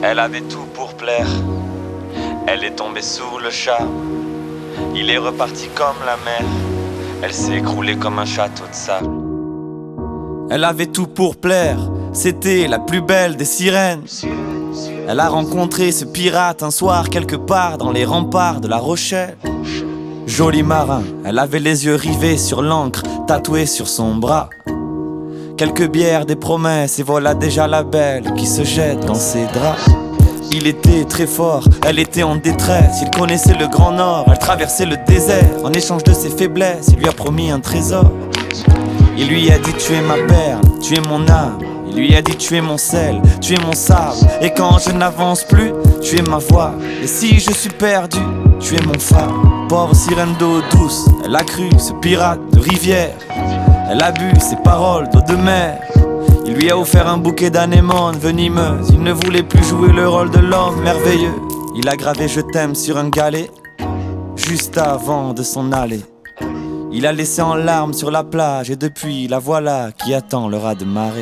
Elle avait tout pour plaire. Elle est tombée sous le charme. Il est reparti comme la mer. Elle s'est écroulée comme un château de sable. Elle avait tout pour plaire. C'était la plus belle des sirènes. Elle a rencontré ce pirate un soir quelque part dans les remparts de La Rochelle. Joli marin, elle avait les yeux rivés sur l'encre tatouée sur son bras. Quelques bières, des promesses et voilà déjà la belle qui se jette dans ses draps. Il était très fort, elle était en détresse. Il connaissait le grand nord, elle traversait le désert. En échange de ses faiblesses, il lui a promis un trésor. Il lui a dit tu es ma perle, tu es mon âme. Il lui a dit tu es mon sel, tu es mon sable. Et quand je n'avance plus, tu es ma voix. Et si je suis perdu, tu es mon phare. Pauvre sirène d'eau douce, elle a cru ce pirate de rivière. Elle a bu ses paroles d'eau de mer. Il lui a offert un bouquet d'anémones venimeuses. Il ne voulait plus jouer le rôle de l'homme merveilleux. Il a gravé je t'aime sur un galet juste avant de s'en aller. Il a laissé en larmes sur la plage. Et depuis la voilà qui attend le raz de marée.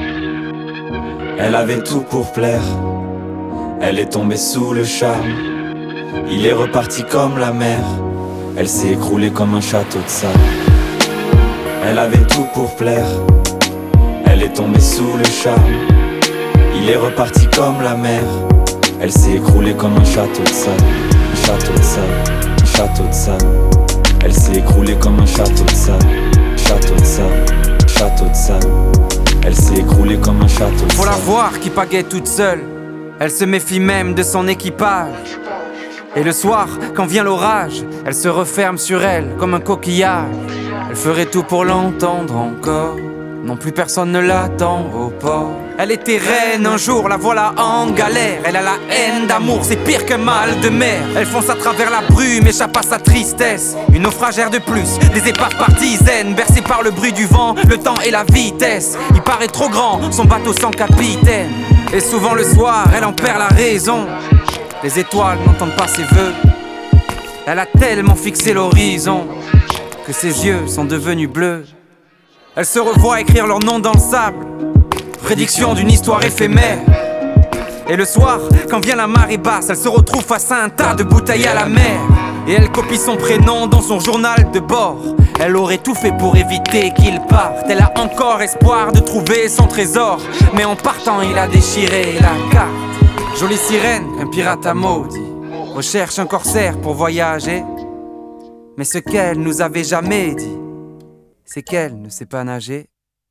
Elle avait tout pour plaire. Elle est tombée sous le charme. Il est reparti comme la mer. Elle s'est écroulée comme un château de sable. Elle avait tout pour plaire. Elle est tombée sous le charme. Il est reparti comme la mer. Elle s'est écroulée comme un château de sable. Un château de sable, un château de sable. Elle s'est écroulée comme un château de sable. Château de sable, château de sable. Elle s'est écroulée comme un château de sable. Faut la voir qui pagaie toute seule. Elle se méfie même de son équipage. Et le soir, quand vient l'orage, elle se referme sur elle comme un coquillage. Elle ferait tout pour l'entendre encore. Non plus personne ne l'attend au port. Elle était reine un jour, la voilà en galère. Elle a la haine d'amour, c'est pire qu'un mal de mer. Elle fonce à travers la brume, échappe à sa tristesse. Une naufragère de plus, des épaves par dizaines. Bercée par le bruit du vent, le temps et la vitesse. Il paraît trop grand, son bateau sans capitaine. Et souvent le soir, elle en perd la raison. Les étoiles n'entendent pas ses vœux. Elle a tellement fixé l'horizon que ses yeux sont devenus bleus. Elle se revoit écrire leur nom dans le sable. Prédiction d'une histoire éphémère. Et le soir, quand vient la marée basse, elle se retrouve face à un tas de bouteilles à la mer. Et elle copie son prénom dans son journal de bord. Elle aurait tout fait pour éviter qu'il parte. Elle a encore espoir de trouver son trésor. Mais en partant, il a déchiré la carte. Jolie sirène, un pirate a maudit. Recherche un corsaire pour voyager. Mais ce qu'elle nous avait jamais dit, c'est qu'elle ne sait pas nager.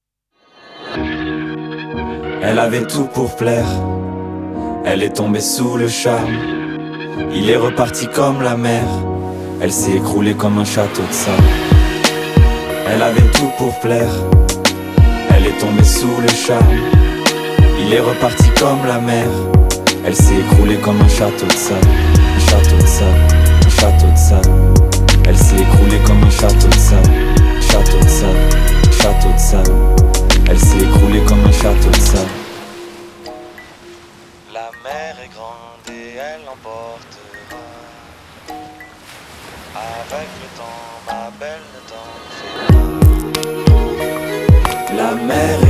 Elle avait tout pour plaire. Elle est tombée sous le charme. Il est reparti comme la mer. Elle s'est écroulée comme un château de sable. Elle avait tout pour plaire. Elle est tombée sous le charme. Il est reparti comme la mer. Elle s'est écroulée comme un château de sable. Un château de sable, un château de sable. Elle s'est écroulée comme un château de sable. Château de sable, château de sable. Elle s'est écroulée comme un château de sable. La mer est grande et elle emportera. Avec le temps, ma belle, ne t'en fais pas. La mer est